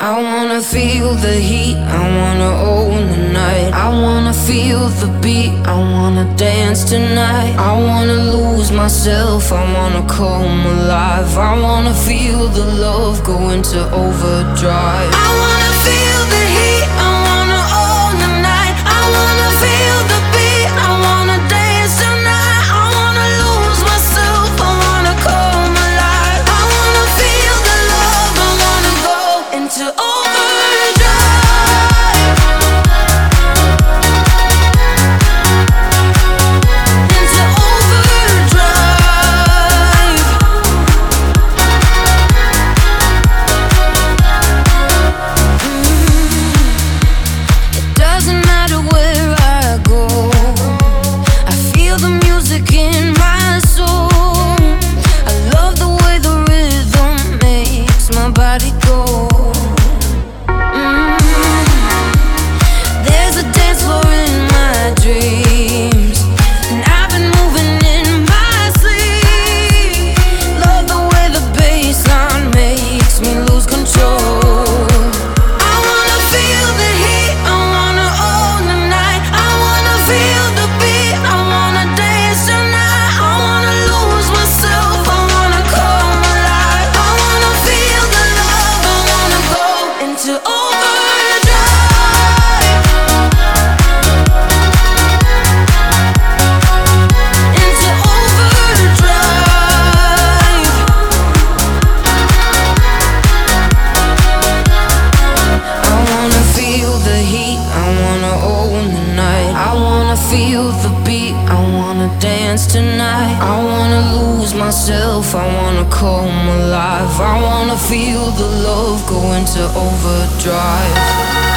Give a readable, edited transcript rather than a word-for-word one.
I wanna feel the heat, I wanna own the night. I wanna feel the beat, I wanna dance tonight. I wanna lose myself, I wanna come alive. I wanna feel the love go into overdrive. I wanna feel the heat, I wanna own the night. I wanna feel the beat, I wanna dance tonight. I wanna lose myself, I wanna come alive. I wanna feel the love, I wanna go into feel the beat, I wanna dance tonight. I wanna lose myself, I wanna come alive. I wanna feel the love go into overdrive.